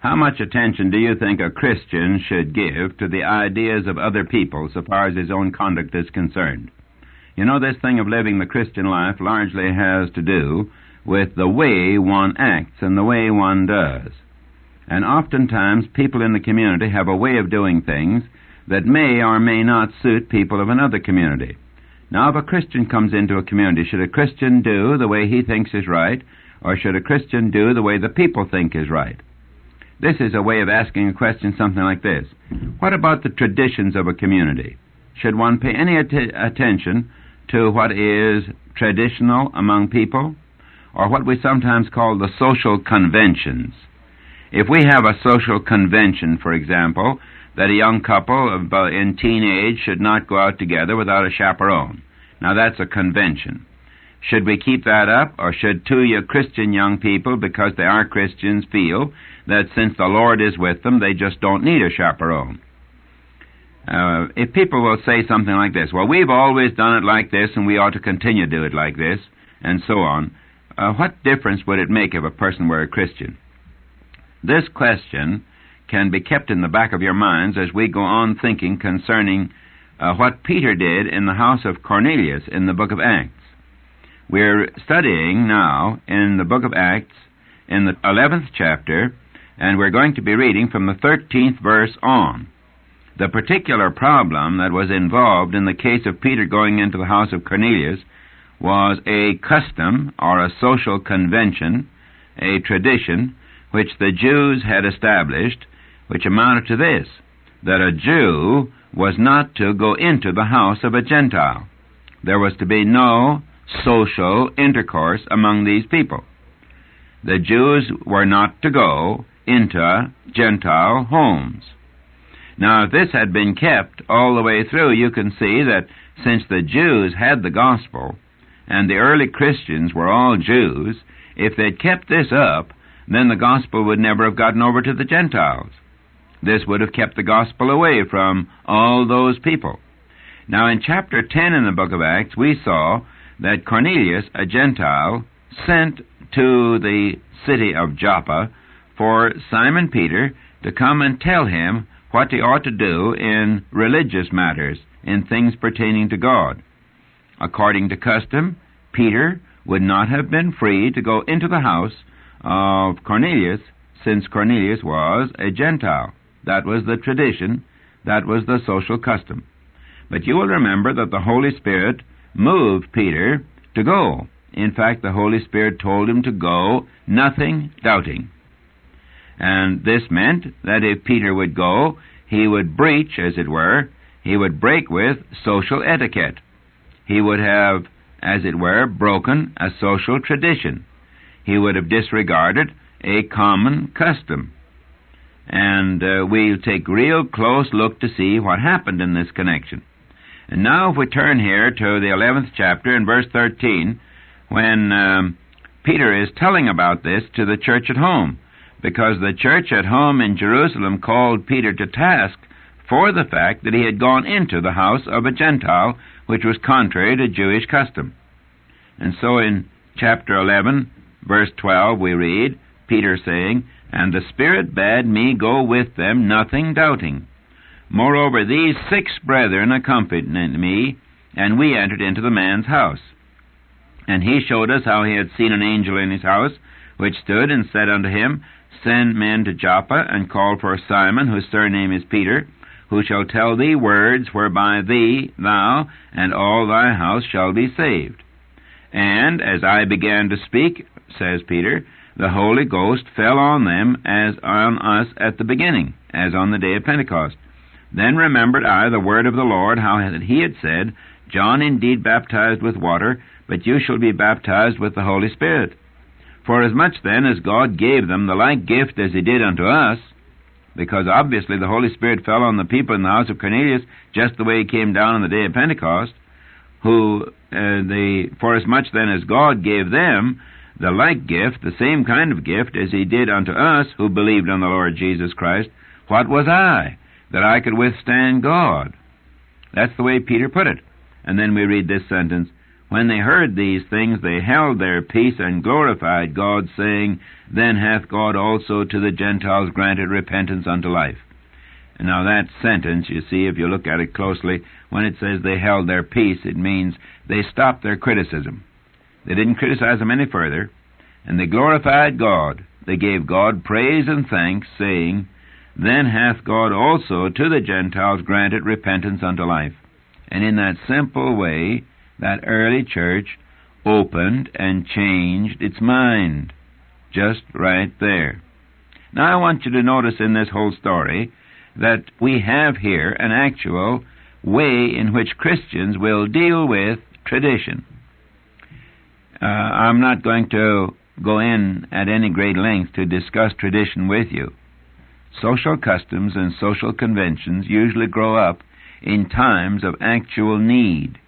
How much attention do you think a Christian should give to the ideas of other people so far as his own conduct is concerned? You know, this thing of living the Christian life largely has to do with the way one acts and the way one does. And oftentimes people in the community have a way of doing things that may or may not suit people of another community. Now, if a Christian comes into a community, should a Christian do the way he thinks is right, or should a Christian do the way the people think is right? This is a way of asking a question something like this. What about the traditions of a community? Should one pay any attention to what is traditional among people, or what we sometimes call the social conventions? If we have a social convention, for example, that a young couple in teenage should not go out together without a chaperone. Now that's a convention. Should we keep that up, or should two Christian young people, because they are Christians, feel that since the Lord is with them, they just don't need a chaperone? If people will say something like this, well, we've always done it like this, and we ought to continue to do it like this, and so on, what difference would it make if a person were a Christian? This question can be kept in the back of your minds as we go on thinking concerning what Peter did in the house of Cornelius in the book of Acts. We're studying now in the book of Acts in the 11th chapter, and we're going to be reading from the 13th verse on. The particular problem that was involved in the case of Peter going into the house of Cornelius was a custom or a social convention, a tradition, which the Jews had established, which amounted to this, that a Jew was not to go into the house of a Gentile. There was to be no social intercourse among these people. The Jews were not to go into Gentile homes. Now, if this had been kept all the way through, you can see that since the Jews had the gospel, and the early Christians were all Jews, if they'd kept this up, then the gospel would never have gotten over to the Gentiles. This would have kept the gospel away from all those people. Now, in chapter 10 in the book of Acts, we saw that Cornelius, a Gentile, sent to the city of Joppa for Simon Peter to come and tell him what he ought to do in religious matters, in things pertaining to God. According to custom, Peter would not have been free to go into the house of Cornelius, since Cornelius was a Gentile. That was the tradition, that was the social custom. But you will remember that the Holy Spirit moved Peter to go. In fact, the Holy Spirit told him to go, nothing doubting. And this meant that if Peter would go, he would breach, as it were, he would break with social etiquette. He would have, as it were, broken a social tradition. He would have disregarded a common custom. And we'll take real close look to see what happened in this connection. And now if we turn here to the 11th chapter in verse 13, when Peter is telling about this to the church at home, because the church at home in Jerusalem called Peter to task for the fact that he had gone into the house of a Gentile, which was contrary to Jewish custom. And so in chapter 11, verse 12, we read, Peter saying, "And the Spirit bade me go with them, nothing doubting. Moreover, these 6 brethren accompanied me, and we entered into the man's house. And he showed us how he had seen an angel in his house, which stood and said unto him, Send men to Joppa, and call for Simon, whose surname is Peter, who shall tell thee words whereby thou, and all thy house shall be saved. And as I began to speak, says Peter, the Holy Ghost fell on them as on us at the beginning, as on the day of Pentecost. Then remembered I the word of the Lord, how he had said, John indeed baptized with water, but you shall be baptized with the Holy Spirit. For as much then as God gave them the like gift as he did unto us, because obviously the Holy Spirit fell on the people in the house of Cornelius just the way he came down on the day of Pentecost, for as much then as God gave them the like gift, the same kind of gift as he did unto us who believed on the Lord Jesus Christ, what was I, that I could withstand God? That's the way Peter put it. And then we read this sentence, When they heard these things, they held their peace and glorified God, saying, Then hath God also to the Gentiles granted repentance unto life. And now that sentence, you see, if you look at it closely, when it says they held their peace, it means they stopped their criticism. They didn't criticize them any further, and they glorified God. They gave God praise and thanks, saying, Then hath God also to the Gentiles granted repentance unto life. And in that simple way, that early church opened and changed its mind. Just right there. Now I want you to notice in this whole story that we have here an actual way in which Christians will deal with tradition. I'm not going to go in at any great length to discuss tradition with you. Social customs and social conventions usually grow up in times of actual need.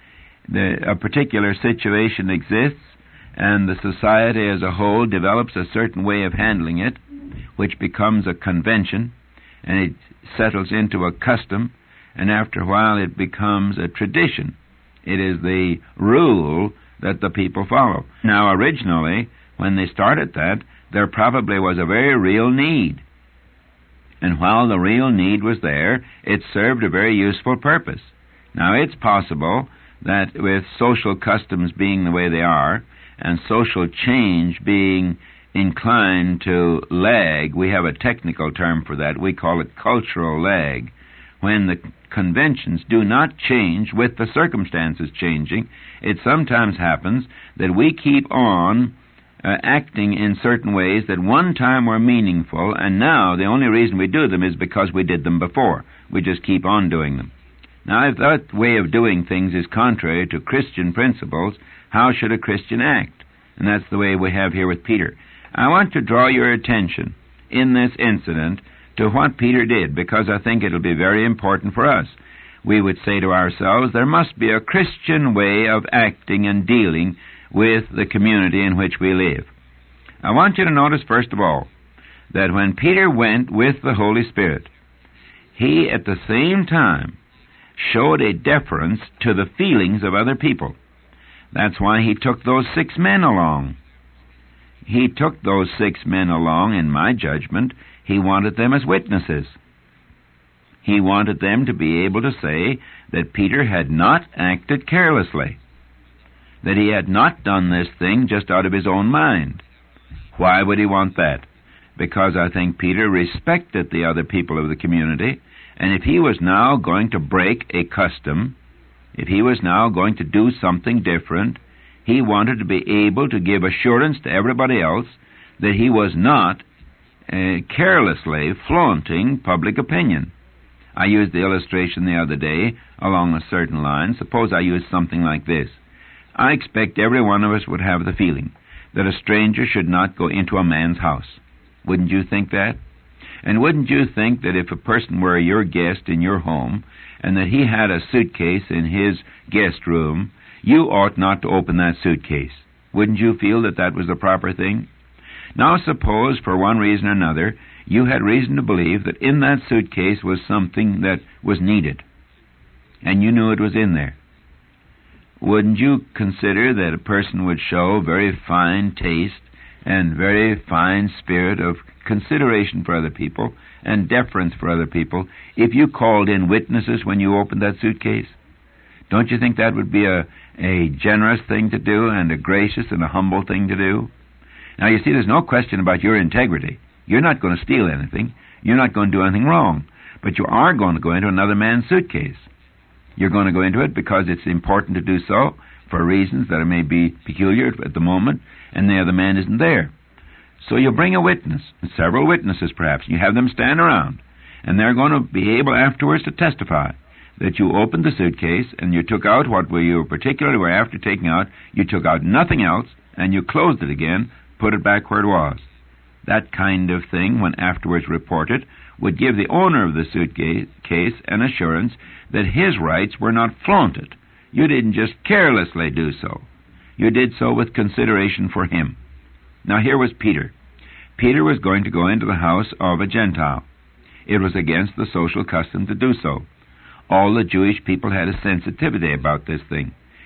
A particular situation exists, and the society as a whole develops a certain way of handling it, which becomes a convention, and it settles into a custom, and after a while it becomes a tradition. It is the rule that the people follow. Now, originally, when they started that, there probably was a very real need. And while the real need was there, it served a very useful purpose. Now, it's possible that with social customs being the way they are, and social change being inclined to lag, we have a technical term for that. We call it cultural lag. When the conventions do not change with the circumstances changing, it sometimes happens that we keep on acting in certain ways that one time were meaningful, and now the only reason we do them is because we did them before. We just keep on doing them. Now, if that way of doing things is contrary to Christian principles, how should a Christian act? And that's the way we have here with Peter. I want to draw your attention in this incident to what Peter did, because I think it'll be very important for us. We would say to ourselves, there must be a Christian way of acting and dealing with the community in which we live. I want you to notice, first of all, that when Peter went with the Holy Spirit, he at the same time showed a deference to the feelings of other people. That's why he took those 6 men along. He took those 6 men along, in my judgment. He wanted them as witnesses. He wanted them to be able to say that Peter had not acted carelessly, that he had not done this thing just out of his own mind. Why would he want that? Because I think Peter respected the other people of the community, and if he was now going to break a custom, if he was now going to do something different, he wanted to be able to give assurance to everybody else that he was not carelessly flaunting public opinion. I used the illustration the other day along a certain line. Suppose I use something like this. I expect every one of us would have the feeling that a stranger should not go into a man's house. Wouldn't you think that? And wouldn't you think that if a person were your guest in your home and that he had a suitcase in his guest room, you ought not to open that suitcase? Wouldn't you feel that that was the proper thing? Now suppose, for one reason or another, you had reason to believe that in that suitcase was something that was needed, and you knew it was in there. Wouldn't you consider that a person would show very fine taste and very fine spirit of consideration for other people and deference for other people if you called in witnesses when you opened that suitcase? Don't you think that would be a generous thing to do and a gracious and a humble thing to do? Now, you see, there's no question about your integrity. You're not going to steal anything. You're not going to do anything wrong. But you are going to go into another man's suitcase. You're going to go into it because it's important to do so for reasons that may be peculiar at the moment, and the other man isn't there. So you bring a witness, several witnesses perhaps. You have them stand around, and they're going to be able afterwards to testify that you opened the suitcase and you took out what you particularly were after taking out. You took out nothing else, and you closed it again, put it back where it was. That kind of thing, when afterwards reported, would give the owner of the suitcase an assurance that his rights were not flaunted. You didn't just carelessly do so. You did so with consideration for him. Now here was Peter. Peter was going to go into the house of a Gentile. It was against the social custom to do so. All the Jewish people had a sensitivity about this thing.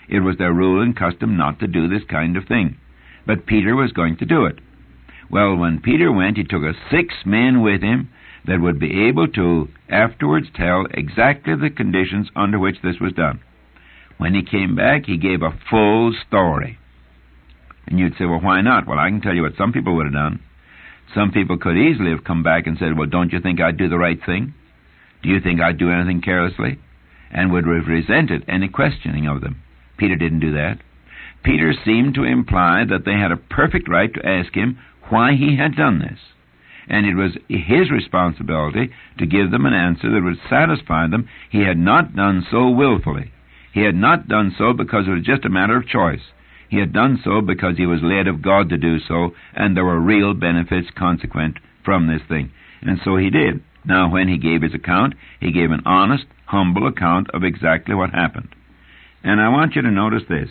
It was their rule and custom not to do this kind of thing. But Peter was going to do it. Well, when Peter went, he took 6 men with him that would be able to afterwards tell exactly the conditions under which this was done. When he came back, he gave a full story. And you'd say, well, why not? Well, I can tell you what some people would have done. Some people could easily have come back and said, well, don't you think I'd do the right thing? Do you think I'd do anything carelessly? And would have resented any questioning of them. Peter didn't do that. Peter seemed to imply that they had a perfect right to ask him why he had done this. And it was his responsibility to give them an answer that would satisfy them. He had not done so willfully. He had not done so because it was just a matter of choice. He had done so because he was led of God to do so, and there were real benefits consequent from this thing. And so he did. Now, when he gave his account, he gave an honest, humble account of exactly what happened. And I want you to notice this,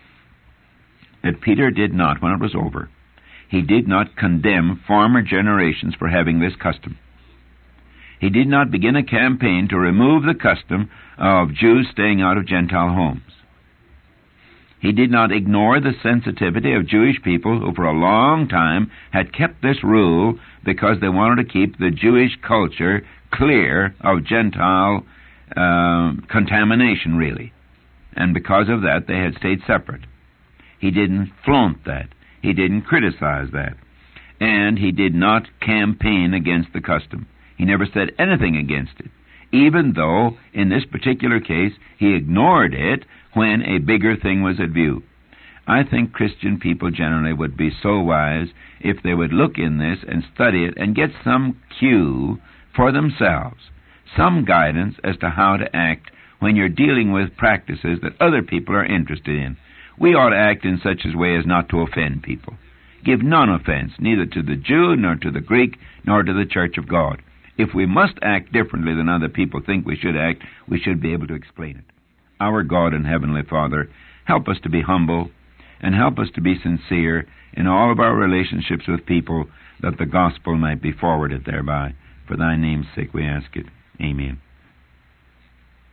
that Peter did not, when it was over, he did not condemn former generations for having this custom. He did not begin a campaign to remove the custom of Jews staying out of Gentile homes. He did not ignore the sensitivity of Jewish people who for a long time had kept this rule because they wanted to keep the Jewish culture clear of Gentile contamination, really. And because of that, they had stayed separate. He didn't flaunt that. He didn't criticize that. And he did not campaign against the custom. He never said anything against it, even though, in this particular case, he ignored it when a bigger thing was at view. I think Christian people generally would be so wise if they would look in this and study it and get some cue for themselves, some guidance as to how to act when you're dealing with practices that other people are interested in. We ought to act in such a way as not to offend people. Give none offense, neither to the Jew, nor to the Greek, nor to the Church of God. If we must act differently than other people think we should act, we should be able to explain it. Our God and Heavenly Father, help us to be humble and help us to be sincere in all of our relationships with people, that the gospel might be forwarded thereby. For thy name's sake we ask it. Amen.